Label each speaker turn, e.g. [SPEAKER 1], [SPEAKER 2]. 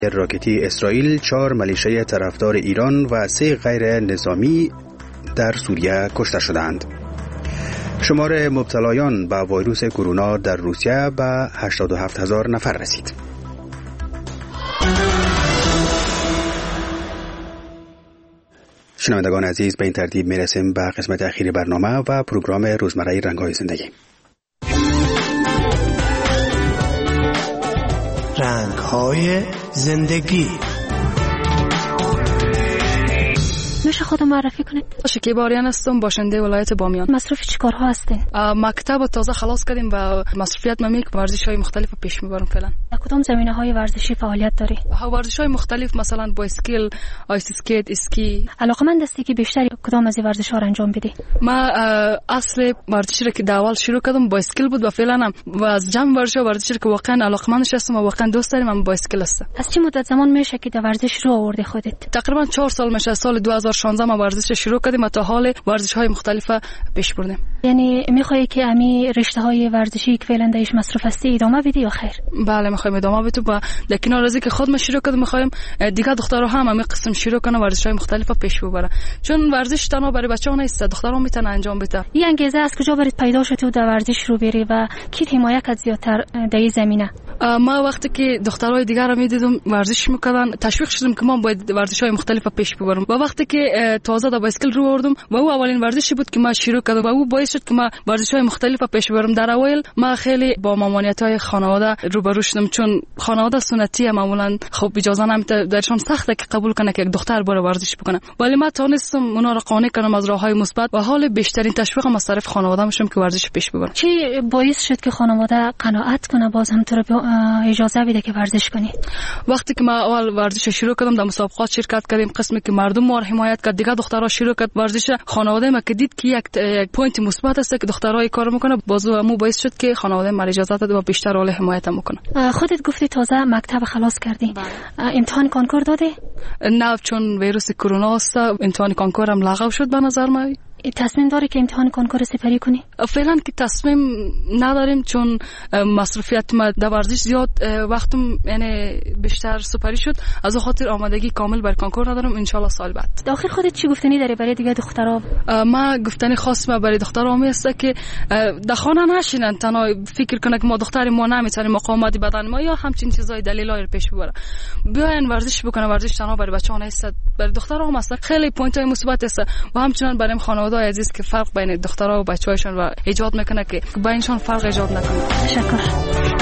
[SPEAKER 1] راکتی اسرائیل 4 ملیشه طرفدار ایران و 3 غیر نظامی در سوریه کشته شدند. شمار مبتلایان به ویروس کرونا در روسیه به 87,000 نفر رسید. شنوندگان عزیز، به این ترتیب میرسیم به قسمت اخیر برنامه و پروگرام روزمره رنگ‌های زندگی.
[SPEAKER 2] رنگ‌های زندگی.
[SPEAKER 3] میشه خودم معرفی کنید؟
[SPEAKER 4] شکیب آریان هستم، باشنده ولایت بامیان.
[SPEAKER 3] مصروف چیکارها هستین؟
[SPEAKER 4] مکتب تازه خلاص کردیم و مصروفیت ممی که ورزش‌های مختلف پیش میبرم فعلا.
[SPEAKER 3] در کدام زمینه‌های ورزشی فعالیت داری؟
[SPEAKER 4] ورزش‌های مختلف، مثلا بایسکل، آیس اسکیت، اسکی.
[SPEAKER 3] علاقه‌مند هستی که بیشتر کدام از این ورزش‌ها رو انجام بدی؟
[SPEAKER 4] ما اصل ورزشی رو که در اول شروع کردم بایسکل بود و فعلا هم و از جمع ورزشی که واقعا علاقه‌مندش هستم و واقعا دوست دارم هم بایسکل است.
[SPEAKER 3] از چه مدت زمان میشه که در ورزش رو آوردی خودت؟
[SPEAKER 4] تقریبا 4 سال میشه. سال 2016 ما ورزش شروع کردیم و تا حال ورزش‌های مختلف پیش بردیم.
[SPEAKER 3] یعنی می‌خوای که امی رشته‌های ورزشی که فعلا درش مصروف هستی ادامه بدی یا خیر؟
[SPEAKER 4] بله، می‌خوایم ادامه بدیم و در کنار از اینکه خودم شروع کردم می‌خوایم دیگه دخترها هم همین قسم شروع کنن ورزش‌های مختلف پیش ببرن، چون ورزش تنها برای بچه‌ها نیست، دخترها میتونن انجام بدن.
[SPEAKER 3] این انگیزه از کجا برات پیدا شد تو در ورزش رو بری و کی حمایت کرد زیادتر در این زمینه؟
[SPEAKER 4] ما وقتی که دخترای دیگر رو می‌دیدم ورزش می‌کردن تشویق شدم که ما باید ورزش‌های مختلف پیش ببرم و وقتی که تازه در بایسکل رو آوردم و او اولین ورزشی بود که ما شروع کردم و او باعث شد که ما ورزش‌های مختلف پیش ببرم. در اول ما خیلی با ممانعت‌های خانواده روبرو شدم، چون خانواده سنتی معمولاً خب اجازه نمیده، درشون سخته که قبول کنه که یک دختر بره ورزش بکنه، ولی ما تونستم اونا رو قانع کنم از راه‌های مثبت و حال بیشترین تشویق از طرف خانواده میشم که ورزش پیش ببرم.
[SPEAKER 3] چی باعث شد که خانواده قناعت کنه باز هم تو رو اجازه بده که ورزش کنی؟
[SPEAKER 4] وقتی که ما اول ورزش شروع کردم در مسابقات شرکت کردیم، قسمی که مردم ما رو حمایت کرد، دیگه دخترها شروع کرد ورزش، خانواده ما که دید که یک پوینت مثبت است که دخترای کار میکنه، بازو باعث شد که خانواده ما اجازه داد و بیشتر حال حمایت میکنه.
[SPEAKER 3] خودت گفتی تازه مکتب خلاص کردی، امتحان کنکور دادی؟
[SPEAKER 4] نه، چون ویروس کرونا است امتحان کنکور هم لغو شد به نظر من.
[SPEAKER 3] تصمیم داری که امتحان کنکور سپری کنی؟
[SPEAKER 4] فعلا که تصمیم نداریم، چون مصروفیت ما در ورزش زیاد وقتم یعنی بیشتر سپری شد، از خاطر آمادگی کامل بر کنکور ندارم. ان شاء الله سال بعد.
[SPEAKER 3] داخل خودت چی گفتنی داری برای دیگه دخترها؟
[SPEAKER 4] ما گفتنی خاص ما برای دخترها میست که در خانه نشینن تنها فکر کنن که ما دختر ما نمیتونیم مقاومت بدن ما یا همچین چیزای دلایل پیش ببره، بیاین ورزش بکنن. ورزش تنها برای بچه‌ها نیست، برای دخترها هم است. خیلی پوینت‌های مثبت است و همچنین برای خانواده عزیز که فرق بین دخترها و بچه‌هاشون و ایجاد میکنه که بینشون فرق ایجاد نکنه.
[SPEAKER 3] تشکر.